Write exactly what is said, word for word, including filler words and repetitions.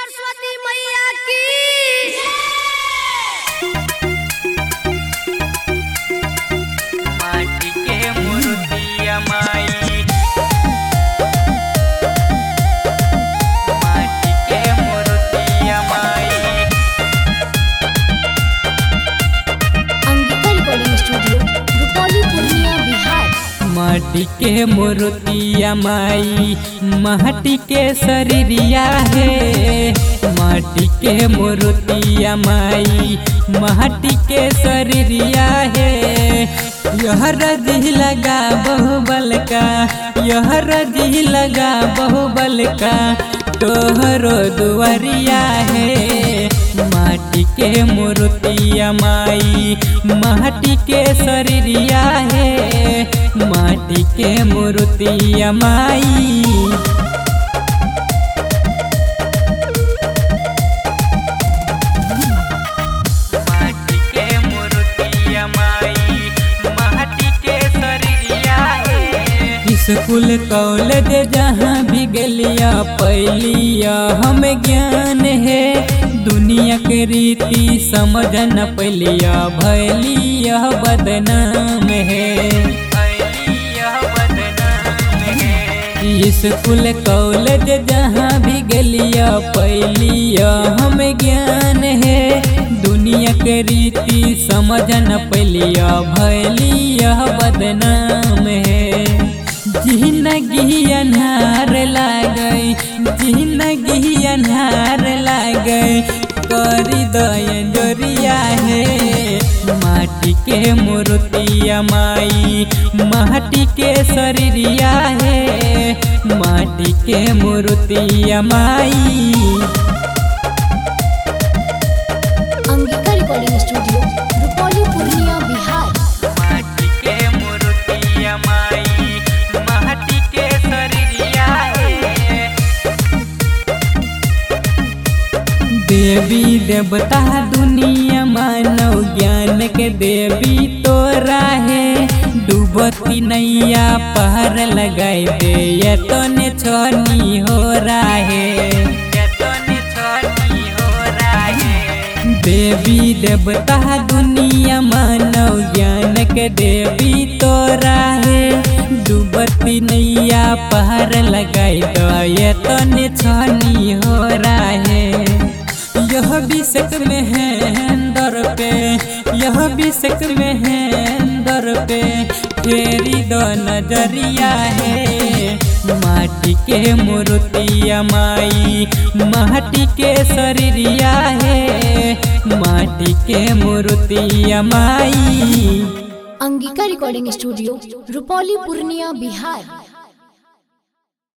सरस्वती मैया की माटी के मूर्तिया माई, माटी के मूर्तिया माई। Angika recording studio Rupauli Purnia Bihar. माटी के मूर्तिया माई, माटी के शरीरिया है। माटी के मूर्तिया माई, माटी के शरीरिया है। यह रजी लगा बहुबल का, यह रजी लगा बहुबल का तोहरो दुआरिया है। माटी के मूर्तिया माई, माटी के शरीरिया है। माटी के मूर्तिया माई। माटी के मूर्तिया माई, माटी के शरीरिया है। स्कूल कॉलेज जहाँ भी गलिया पहलिया हम ज्ञान है। दुनिया के रीति समझ न पहलिया भैलिया बदनाम है। स्कूल कॉलेज जहाँ भी गलिया पहलिया हम ज्ञान है। दुनिया के रीति समझ न पहलिया भैलिया बदनाम है। जिंदगी अन्हार लागई, जिंदगी अन्हार लागई करी दयन जोरिया है। माटी के मूर्तिया माई, माटी के शरीरिया है। माटी के मूर्तिया माई। Angika recording studio Rupauli Purnia Bihar. माटी के मूर्तिया माई, माटी के शरीरिया है। देवी देवता दुनिया मानव ज्ञान के देवी तोरा है। डूबती नैया पहर लगाई दे ये तो ने छोनी हो रहा है, ये तो ने छोनी हो रहा है। देवी देवता दुनिया मानव ज्ञान के देवी तोरा है। डूबती नैया पहर लगाई दो ये तो ने छोनी हो रहा है। यह बिसक में है दर पे, यह बिसक में है दर पे फेरी दो नजरिया है। माटी के मूर्तिया माई, माटी के शरीरिया है। माटी के मूर्तिया माई। Angika recording studio Rupauli Purnia Bihar.